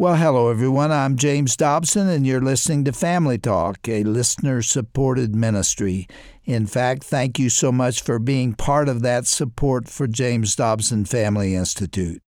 Well, hello, everyone. I'm James Dobson, and you're listening to Family Talk, a listener-supported ministry. In fact, thank you so much for being part of that support for James Dobson Family Institute.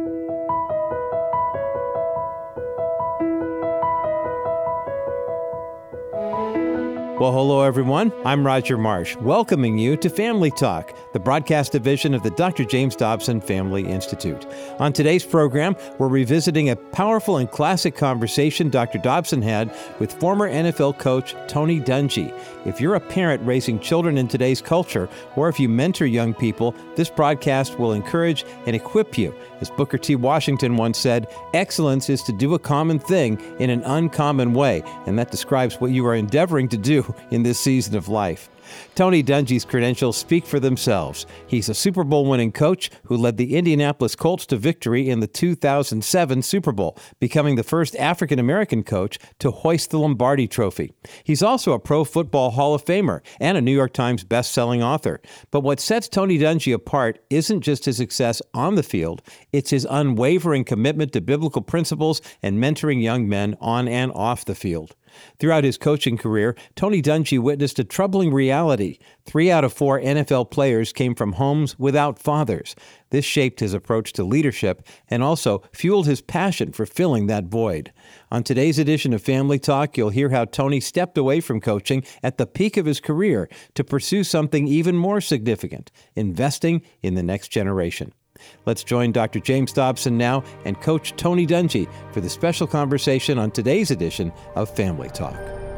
Well, hello, everyone. I'm Roger Marsh, welcoming you to Family Talk, the broadcast division of the Dr. James Dobson Family Institute. On today's program, we're revisiting a powerful and classic conversation Dr. Dobson had with former NFL coach Tony Dungy. If you're a parent raising children in today's culture, or if you mentor young people, this broadcast will encourage and equip you. As Booker T. Washington once said, excellence is to do a common thing in an uncommon way, and that describes what you are endeavoring to do in this season of life. Tony Dungy's credentials speak for themselves. He's a Super Bowl winning coach who led the Indianapolis Colts to victory in the 2007 Super Bowl, becoming the first African-American coach to hoist the Lombardi Trophy. He's also a Pro Football Hall of Famer and a New York Times best-selling author. But what sets Tony Dungy apart isn't just his success on the field, it's his unwavering commitment to biblical principles and mentoring young men on and off the field. Throughout his coaching career, Tony Dungy witnessed a troubling reality. 3 out of 4 NFL players came from homes without fathers. This shaped his approach to leadership and also fueled his passion for filling that void. On today's edition of Family Talk, you'll hear how Tony stepped away from coaching at the peak of his career to pursue something even more significant, investing in the next generation. Let's join Dr. James Dobson now and Coach Tony Dungy for the special conversation on today's edition of Family Talk.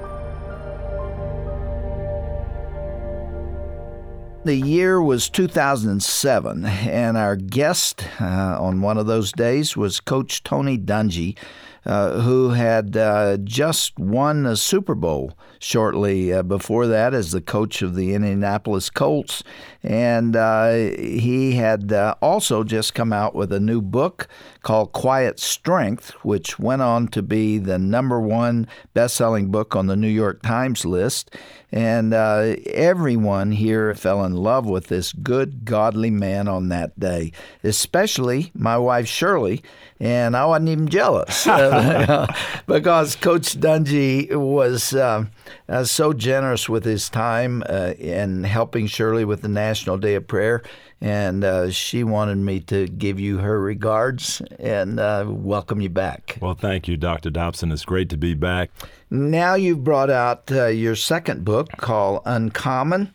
The year was 2007, and our guest on one of those days was Coach Tony Dungy, who had just won a Super Bowl shortly before that as the coach of the Indianapolis Colts. And he had also just come out with a new book called Quiet Strength, which went on to be the #1 best-selling book on the New York Times list. And everyone here fell in love with this good, godly man on that day, especially my wife, Shirley, and I wasn't even jealous because Coach Dungy was so generous with his time in helping Shirley with the National Day of Prayer, and she wanted me to give you her regards and welcome you back. Well, thank you, Dr. Dobson. It's great to be back. Now you've brought out your second book called Uncommon,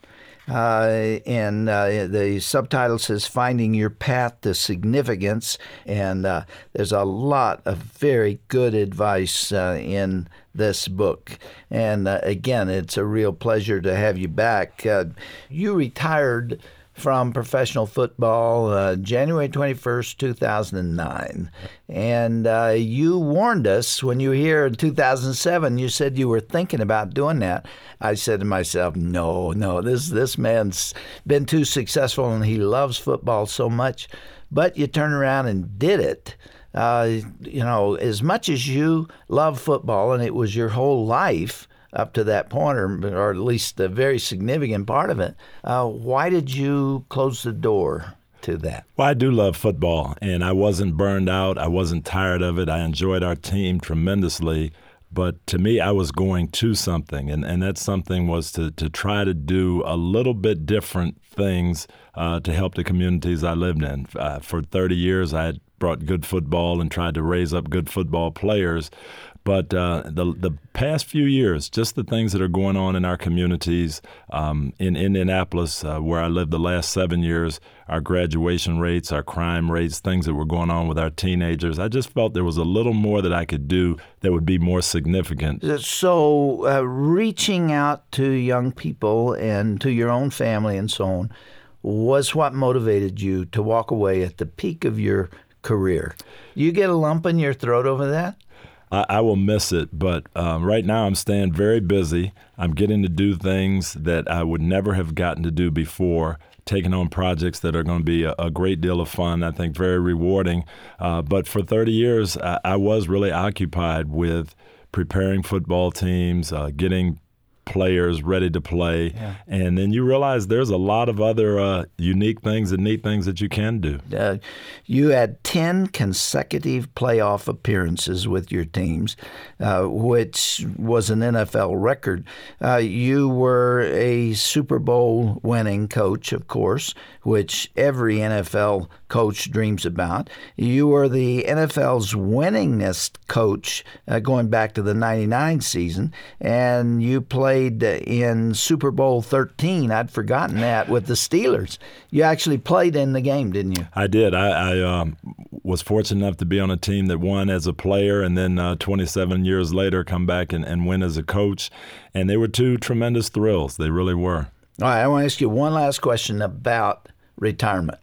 and the subtitle says Finding Your Path to Significance, and there's a lot of very good advice in this book. And again, it's a real pleasure to have you back. You retired from professional football January 21st, 2009. And you warned us when you were here in 2007, you said you were thinking about doing that. I said to myself, no, this man's been too successful and he loves football so much. But you turned around and did it. As much as you love football, and it was your whole life up to that point, or at least a very significant part of it, why did you close the door to that? Well, I do love football, and I wasn't burned out. I wasn't tired of it. I enjoyed our team tremendously. But to me, I was going to something, and that something was to try to do a little bit different things to help the communities I lived in. For 30 years, I had brought good football and tried to raise up good football players. But the past few years, just the things that are going on in our communities, in Indianapolis, where I lived the last 7 years, our graduation rates, our crime rates, things that were going on with our teenagers, I just felt there was a little more that I could do that would be more significant. So reaching out to young people and to your own family and so on was what motivated you to walk away at the peak of your career. You get a lump in your throat over that? I will miss it, but right now I'm staying very busy. I'm getting to do things that I would never have gotten to do before, taking on projects that are going to be a great deal of fun, I think very rewarding. But for 30 years, I was really occupied with preparing football teams, getting players ready to play. Yeah. And then you realize there's a lot of other unique things and neat things that you can do. You had 10 consecutive playoff appearances with your teams, which was an NFL record. You were a Super Bowl winning coach, of course, which every NFL coach dreams about. You were the NFL's winningest coach going back to the 99 season, and you played in Super Bowl 13. I'd forgotten that, with the Steelers. You actually played in the game, didn't you? I did. I was fortunate enough to be on a team that won as a player, and then 27 years later come back and win as a coach. And they were two tremendous thrills. They really were. All right, I want to ask you one last question about retirement.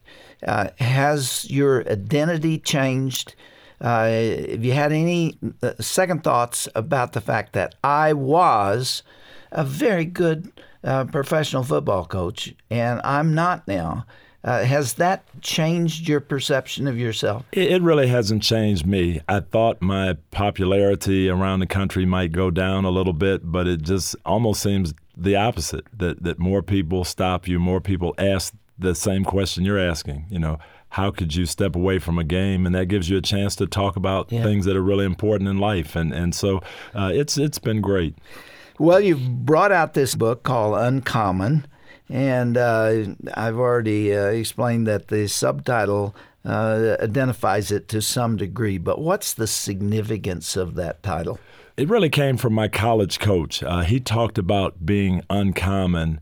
Has your identity changed? Have you had any second thoughts about the fact that I was a very good professional football coach and I'm not now? Has that changed your perception of yourself? It really hasn't changed me. I thought my popularity around the country might go down a little bit, but it just almost seems the opposite, that more people stop you, more people ask the same question you're asking. How could you step away from a game? And that gives you a chance to talk about things that are really important in life. And so it's been great. Well, you've brought out this book called Uncommon, and I've already explained that the subtitle identifies it to some degree. But what's the significance of that title? It really came from my college coach. He talked about being uncommon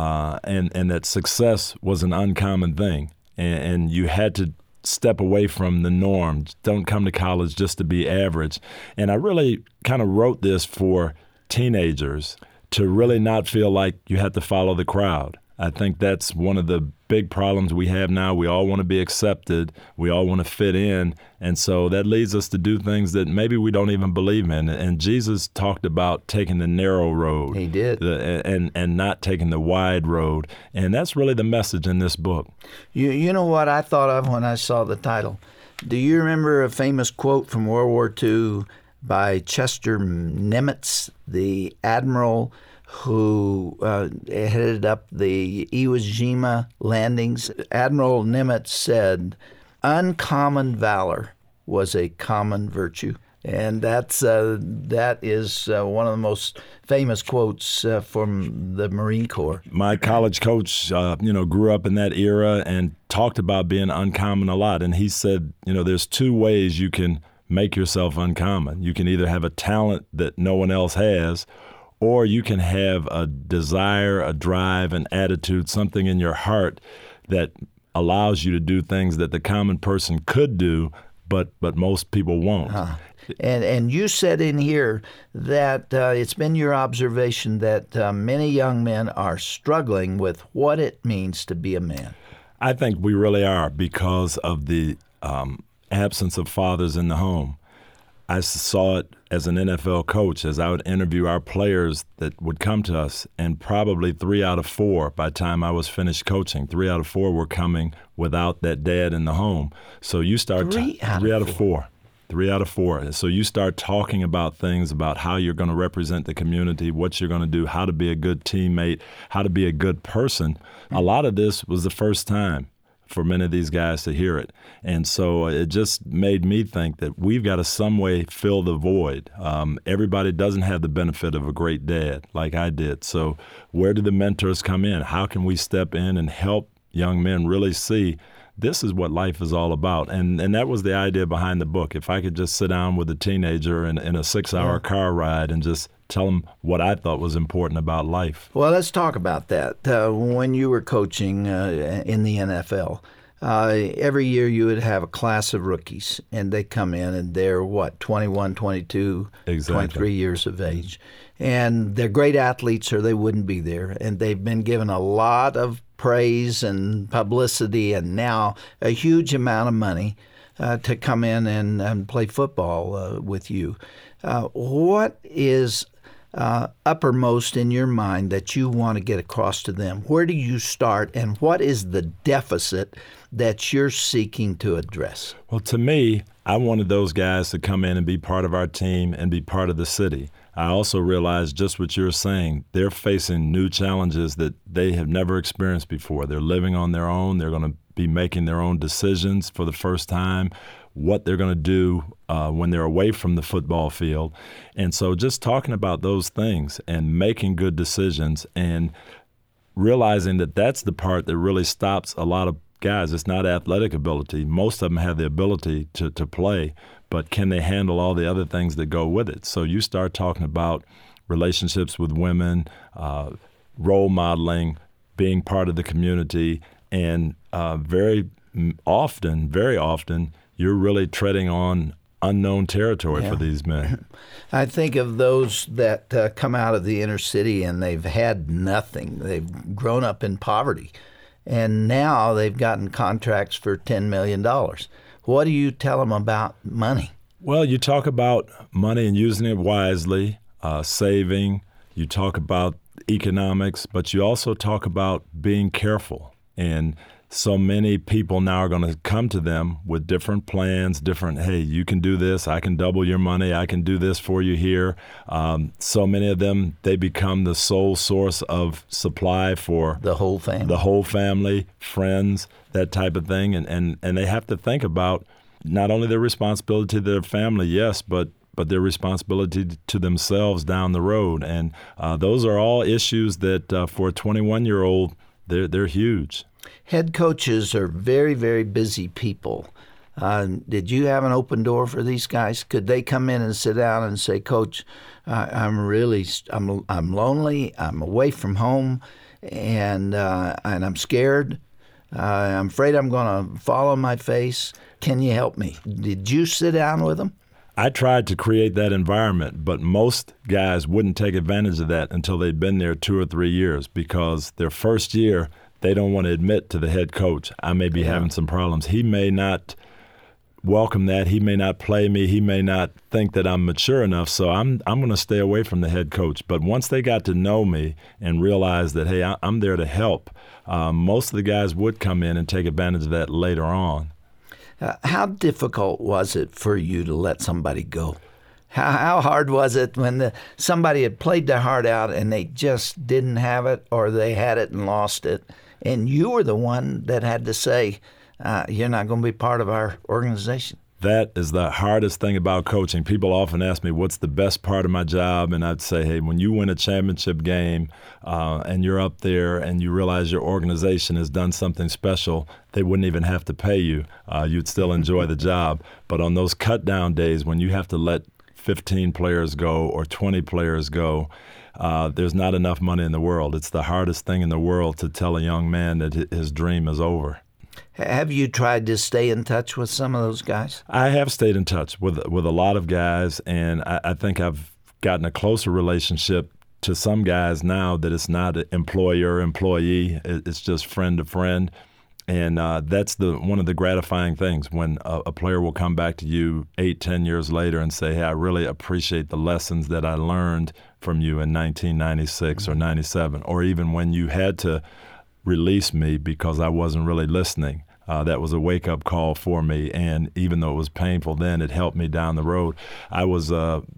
and that success was an uncommon thing. And you had to step away from the norm. Don't come to college just to be average. And I really kind of wrote this for teenagers to really not feel like you had to follow the crowd. I think that's one of the big problems we have now. We all want to be accepted. We all want to fit in. And so that leads us to do things that maybe we don't even believe in. And Jesus talked about taking the narrow road. He did. And not taking the wide road. And that's really the message in this book. You know what I thought of when I saw the title? Do you remember a famous quote from World War II by Chester Nimitz, the admiral who headed up the Iwo Jima landings? Admiral Nimitz said, "Uncommon valor was a common virtue." And that is one of the most famous quotes from the Marine Corps. My college coach, grew up in that era and talked about being uncommon a lot. And he said, there's two ways you can make yourself uncommon. You can either have a talent that no one else has, or you can have a desire, a drive, an attitude, something in your heart that allows you to do things that the common person could do, but most people won't. And you said in here that it's been your observation that many young men are struggling with what it means to be a man. I think we really are, because of the absence of fathers in the home. I saw it as an NFL coach, as I would interview our players that would come to us, and probably 3 out of 4, by the time I was finished coaching, 3 out of 4 were coming without that dad in the home. So you start 3 out of 4. 3 out of 4. So you start talking about things about how you're going to represent the community, what you're going to do, how to be a good teammate, how to be a good person. A lot of this was the first time for many of these guys to hear it. And so it just made me think that we've got to some way fill the void. Everybody doesn't have the benefit of a great dad like I did. So where do the mentors come in? How can we step in and help young men really see this is what life is all about? And that was the idea behind the book. If I could just sit down with a teenager in a 6-hour car ride and just tell them what I thought was important about life. Well, let's talk about that. When you were coaching in the NFL, every year you would have a class of rookies, and they come in, and they're, 21, 22, Exactly. 23 years of age. And they're great athletes or they wouldn't be there. And they've been given a lot of praise and publicity and now a huge amount of money to come in and play football with you. What is uppermost in your mind that you want to get across to them? Where do you start, and what is the deficit that you're seeking to address? Well, to me, I wanted those guys to come in and be part of our team and be part of the city. I also realized just what you're saying. They're facing new challenges that they have never experienced before. They're living on their own. They're going to be making their own decisions for the first time, what they're going to do when they're away from the football field. And so just talking about those things and making good decisions and realizing that that's the part that really stops a lot of guys. It's not athletic ability. Most of them have the ability to play, but can they handle all the other things that go with it? So you start talking about relationships with women, role modeling, being part of the community, and very often, you're really treading on unknown territory for these men. I think of those that come out of the inner city and they've had nothing. They've grown up in poverty, and now they've gotten contracts for $10 million. What do you tell them about money? Well, you talk about money and using it wisely, saving. You talk about economics, but you also talk about being careful. And so many people now are going to come to them with different plans, hey, you can do this, I can double your money, I can do this for you here. So many of them, they become the sole source of supply for the whole family, friends, that type of thing. And they have to think about not only their responsibility to their family, yes, but their responsibility to themselves down the road. And those are all issues that for a 21-year-old, they're huge. Head coaches are very, very busy people. Did you have an open door for these guys? Could they come in and sit down and say, Coach, I'm lonely, I'm away from home, and I'm scared. I'm afraid I'm going to fall on my face. Can you help me? Did you sit down with them? I tried to create that environment, but most guys wouldn't take advantage of that until they'd been there 2 or 3 years, because their first year, they don't want to admit to the head coach, I may be having some problems. He may not welcome that. He may not play me. He may not think that I'm mature enough, so I'm going to stay away from the head coach. But once they got to know me and realize that, hey, I'm there to help, most of the guys would come in and take advantage of that later on. How difficult was it for you to let somebody go? How hard was it when somebody had played their heart out and they just didn't have it, or they had it and lost it, and you were the one that had to say, you're not going to be part of our organization? That is the hardest thing about coaching. People often ask me, what's the best part of my job? And I'd say, hey, when you win a championship game and you're up there and you realize your organization has done something special, they wouldn't even have to pay you. You'd still enjoy the job. But on those cut-down days when you have to let 15 players go or 20 players go, there's not enough money in the world. It's the hardest thing in the world to tell a young man that his dream is over. Have you tried to stay in touch with some of those guys? I have stayed in touch with a lot of guys, and I think I've gotten a closer relationship to some guys now that it's not employer-employee. It's just friend to friend. And that's one of the gratifying things when a player will come back to you 8-10 years later and say, hey, I really appreciate the lessons that I learned from you in 1996 or 97, or even when you had to release me because I wasn't really listening. That was a wake-up call for me, and even though it was painful then, it helped me down the road. I was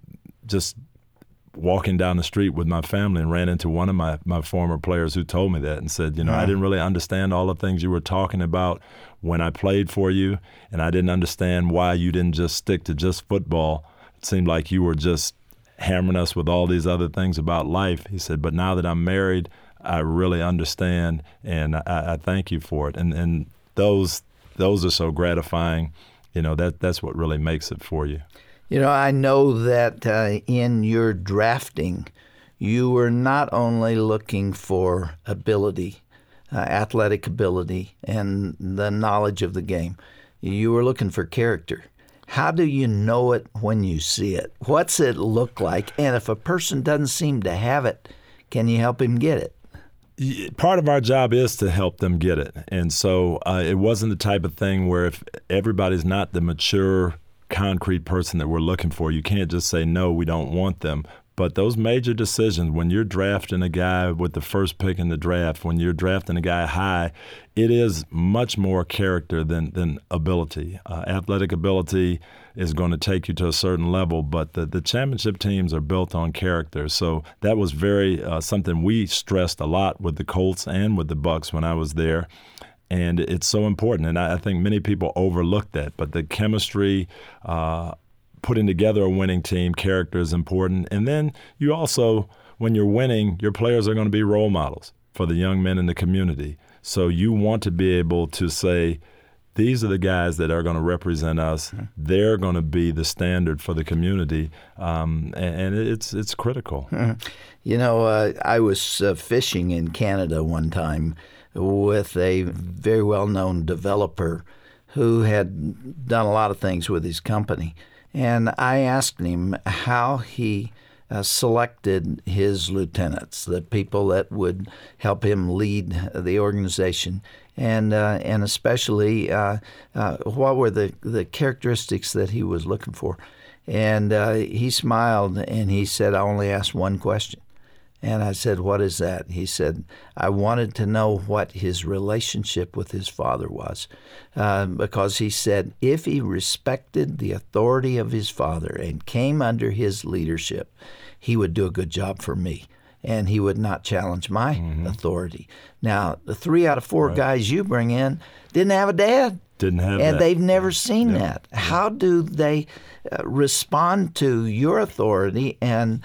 just walking down the street with my family and ran into one of my former players who told me that and said, I didn't really understand all the things you were talking about when I played for you, and I didn't understand why you didn't just stick to just football. It seemed like you were just hammering us with all these other things about life. He said, but now that I'm married, I really understand, and I thank you for it. And those are so gratifying. That's what really makes it for you. I know that in your drafting, you were not only looking for ability, athletic ability, and the knowledge of the game. You were looking for character. How do you know it when you see it? What's it look like? And if a person doesn't seem to have it, can you help him get it? Part of our job is to help them get it. And so it wasn't the type of thing where if everybody's not the mature, concrete person that we're looking for, you can't just say, no, we don't want them. But those major decisions, when you're drafting a guy with the first pick in the draft, when you're drafting a guy high, it is much more character than ability. Athletic ability is going to take you to a certain level, but the championship teams are built on character. So that was very something we stressed a lot with the Colts and with the Bucs when I was there. And it's so important, and I think many people overlook that. But the chemistry, putting together a winning team, character is important. And then you also, when you're winning, your players are going to be role models for the young men in the community. So you want to be able to say, these are the guys that are going to represent us. They're going to be the standard for the community, and it's critical. You know, I was fishing in Canada one time with a very well-known developer who had done a lot of things with his company. And I asked him how he selected his lieutenants, the people that would help him lead the organization, and especially what were the characteristics that he was looking for. And he smiled and he said, I only asked one question. And I said, what is that? He said, I wanted to know what his relationship with his father was. Because he said, if he respected the authority of his father and came under his leadership, he would do a good job for me. And he would not challenge my authority. Now, the 3 out of 4 guys you bring in didn't have a dad. Didn't have and that. They've never seen that. How do they respond to your authority, and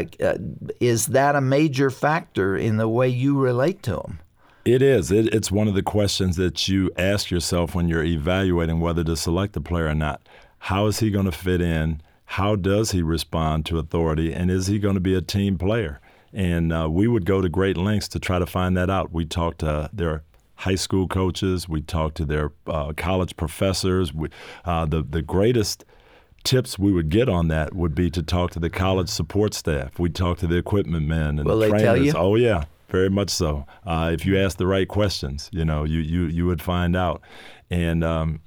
is that a major factor in the way you relate to them? It is. It's one of the questions that you ask yourself when you're evaluating whether to select a player or not. How is he going to fit in? How does he respond to authority? And is he going to be a team player? And we would go to great lengths to try to find that out. We talked to their high school coaches. We talked to their college professors. The greatest tips we would get on that would be to talk to the college support staff. We'd talk to the equipment men and the trainers. Will they tell you? Oh, yeah, very much so. If you ask the right questions, you would find out. And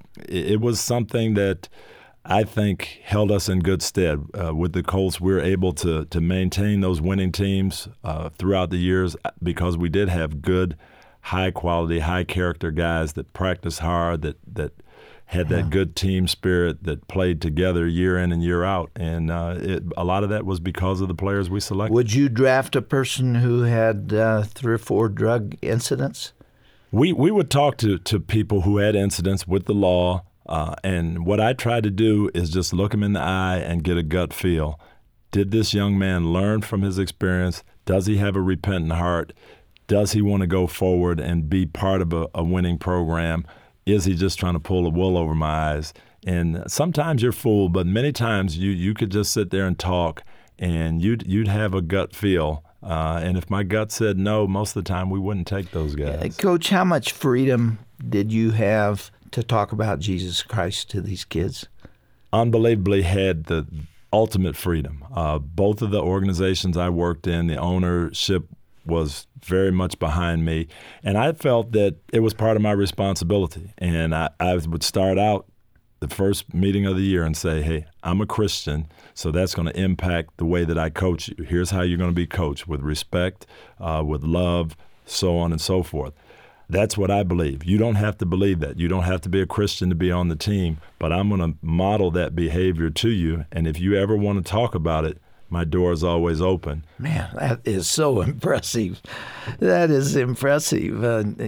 it was something that I think held us in good stead. With the Colts, we were able to maintain those winning teams throughout the years because we did have good, high-quality, high-character guys that practiced hard, that had that good team spirit, that played together year in and year out. And a lot of that was because of the players we selected. Would you draft a person who had 3 or 4 drug incidents? We would talk to people who had incidents with the law, and what I tried to do is just look them in the eye and get a gut feel. Did this young man learn from his experience? Does he have a repentant heart? Does he want to go forward and be part of a winning program? Is he just trying to pull the wool over my eyes? And sometimes you're fooled, but many times you could just sit there and talk, and you'd have a gut feel. And if my gut said no, most of the time we wouldn't take those guys. Coach, how much freedom did you have to talk about Jesus Christ to these kids? Unbelievably had the ultimate freedom. Both of the organizations I worked in, the ownership was very much behind me, and I felt that it was part of my responsibility. And I would start out the first meeting of the year and say, hey, I'm a Christian, so that's going to impact the way that I coach you. Here's how you're going to be coached, with respect, with love, so on and so forth. That's what I believe. You don't have to believe that. You don't have to be a Christian to be on the team, but I'm going to model that behavior to you, and if you ever want to talk about it, my door is always open. Man, that is so impressive. That is impressive.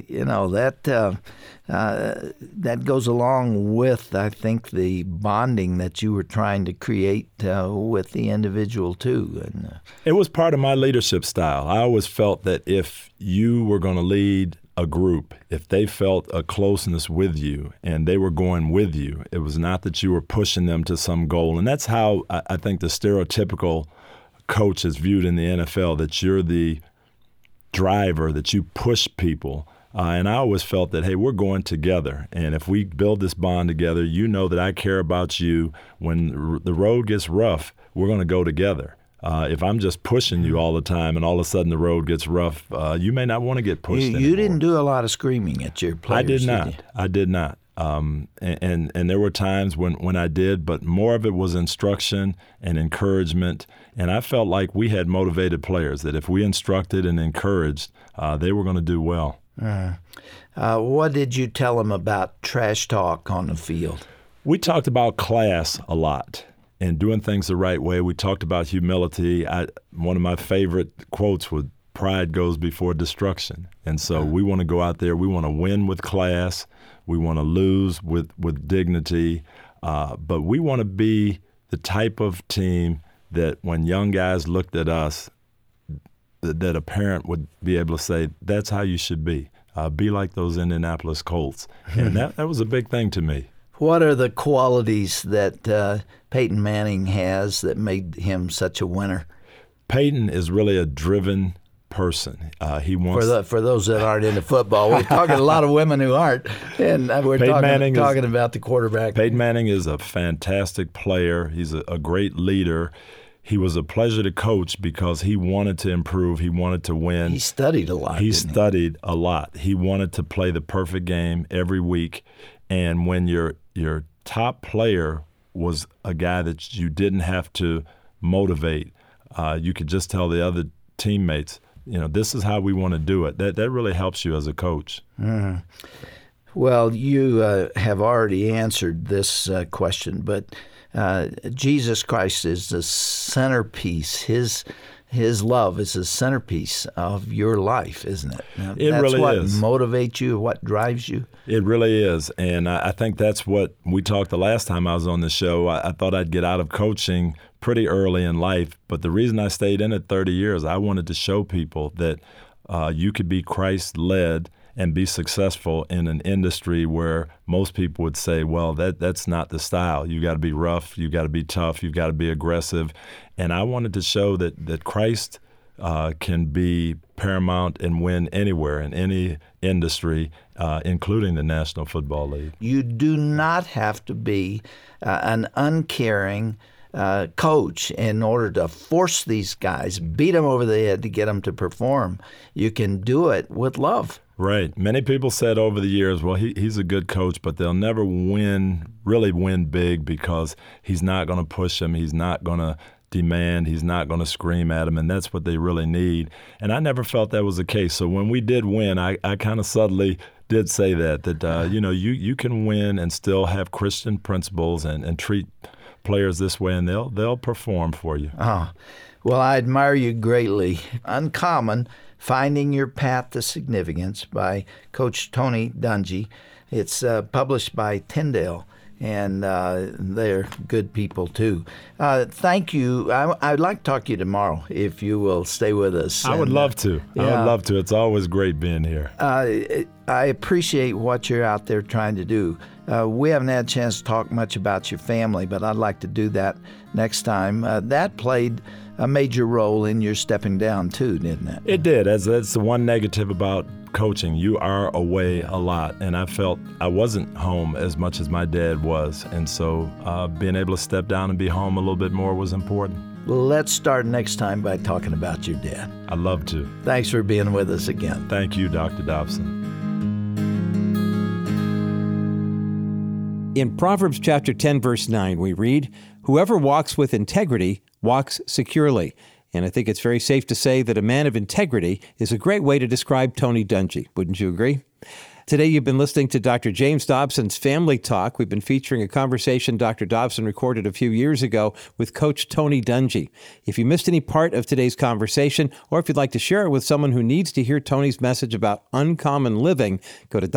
That goes along with, I think, the bonding that you were trying to create with the individual, too. And it was part of my leadership style. I always felt that if you were going to lead a group, if they felt a closeness with you and they were going with you, it was not that you were pushing them to some goal. And that's how I think the stereotypical coach is viewed in the NFL, that you're the driver, that you push people. And I always felt that, hey, we're going together. And if we build this bond together, you know that I care about you. When the road gets rough, we're going to go together. If I'm just pushing you all the time and all of a sudden the road gets rough, you may not want to get pushed anymore. You didn't do a lot of screaming at your players, I did not. And there were times when I did, but more of it was instruction and encouragement. And I felt like we had motivated players, that if we instructed and encouraged, they were going to do well. What did you tell them about trash talk on the field? We talked about class a lot and doing things the right way. We talked about humility. One of my favorite quotes was, "Pride goes before destruction." And so we want to go out there. We want to win with class. We want to lose with dignity. But we want to be the type of team that when young guys looked at us, that a parent would be able to say, that's how you should be. Be like those Indianapolis Colts. And that was a big thing to me. What are the qualities that Peyton Manning has that made him such a winner? Peyton is really a driven person. He wants for those that aren't into football. We're talking a lot of women who aren't, and we're talking about the quarterback. Peyton Manning is a fantastic player. He's a great leader. He was a pleasure to coach because he wanted to improve. He wanted to win. He studied a lot. He studied a lot. He wanted to play the perfect game every week. And when your top player was a guy that you didn't have to motivate, you could just tell the other teammates, this is how we want to do it. That really helps you as a coach. Mm-hmm. Well, you have already answered this question, but Jesus Christ is the centerpiece. His love is the centerpiece of your life, isn't it? Now, it really is. That's what motivates you, what drives you. It really is. And I think that's what we talked the last time I was on the show. I thought I'd get out of coaching pretty early in life. But the reason I stayed in it 30 years, I wanted to show people that you could be Christ-led and be successful in an industry where most people would say, well, that's not the style. You got to be rough, you got to be tough, you got to be aggressive. And I wanted to show that Christ can be paramount and win anywhere in any industry, including the National Football League. You do not have to be an uncaring coach in order to force these guys, beat them over the head to get them to perform. You can do it with love. Right. Many people said over the years, well, he's a good coach, but they'll never really win big because he's not going to push them. He's not going to demand. He's not going to scream at them, and that's what they really need. And I never felt that was the case. So when we did win, I kind of subtly did say that you can win and still have Christian principles and treat players this way, and they'll perform for you. Well, I admire you greatly. Uncommon, Finding Your Path to Significance by Coach Tony Dungy. It's published by Tyndale, and they're good people, too. Thank you. I'd like to talk to you tomorrow, if you will stay with us. I would love to. Yeah. I would love to. It's always great being here. I appreciate what you're out there trying to do. We haven't had a chance to talk much about your family, but I'd like to do that next time. That played a major role in your stepping down, too, didn't it? It did. That's the one negative about coaching. You are away a lot, and I felt I wasn't home as much as my dad was. And so being able to step down and be home a little bit more was important. Let's start next time by talking about your dad. I'd love to. Thanks for being with us again. Thank you, Dr. Dobson. In Proverbs chapter 10, verse 9, we read, "Whoever walks with integrity walks securely." And I think it's very safe to say that a man of integrity is a great way to describe Tony Dungy. Wouldn't you agree? Today, you've been listening to Dr. James Dobson's Family Talk. We've been featuring a conversation Dr. Dobson recorded a few years ago with Coach Tony Dungy. If you missed any part of today's conversation, or if you'd like to share it with someone who needs to hear Tony's message about uncommon living, go to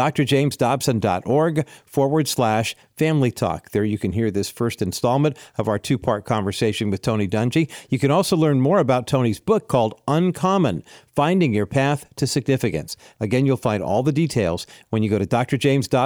drjamesdobson.org/Family Talk. There you can hear this first installment of our two-part conversation with Tony Dungy. You can also learn more about Tony's book called Uncommon, Finding Your Path to Significance. Again, you'll find all the details when you go to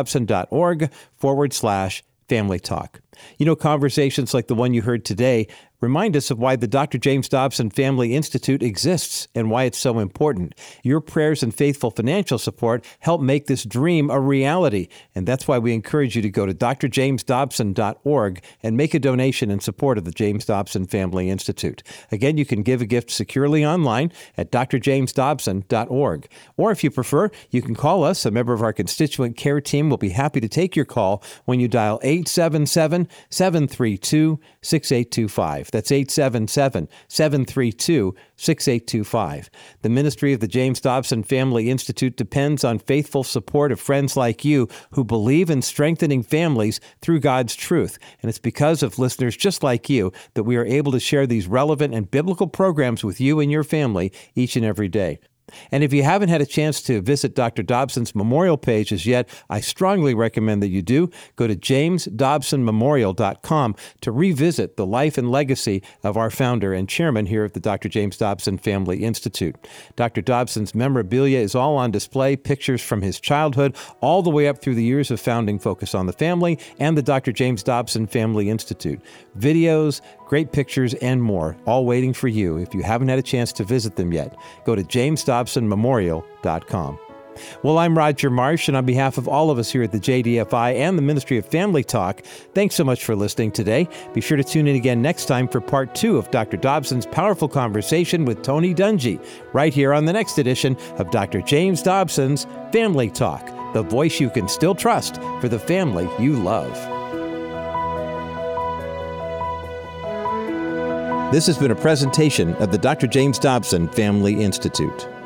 drjamesdobson.org/Family Talk. You know, conversations like the one you heard today remind us of why the Dr. James Dobson Family Institute exists and why it's so important. Your prayers and faithful financial support help make this dream a reality, and that's why we encourage you to go to drjamesdobson.org and make a donation in support of the James Dobson Family Institute. Again, you can give a gift securely online at drjamesdobson.org. Or if you prefer, you can call us. A member of our constituent care team will be happy to take your call when you dial 877-732-6825. That's 877-732-6825. The ministry of the James Dobson Family Institute depends on faithful support of friends like you who believe in strengthening families through God's truth. And it's because of listeners just like you that we are able to share these relevant and biblical programs with you and your family each and every day. And if you haven't had a chance to visit Dr. Dobson's memorial page as yet, I strongly recommend that you do. Go to jamesdobsonmemorial.com to revisit the life and legacy of our founder and chairman here at the Dr. James Dobson Family Institute. Dr. Dobson's memorabilia is all on display, pictures from his childhood all the way up through the years of founding Focus on the Family and the Dr. James Dobson Family Institute. Videos, great pictures, and more, all waiting for you if you haven't had a chance to visit them yet. Go to jamesdobsonmemorial.com. Well, I'm Roger Marsh, and on behalf of all of us here at the JDFI and the Ministry of Family Talk, thanks so much for listening today. Be sure to tune in again next time for part 2 of Dr. Dobson's powerful conversation with Tony Dungy, right here on the next edition of Dr. James Dobson's Family Talk, the voice you can still trust for the family you love. This has been a presentation of the Dr. James Dobson Family Institute.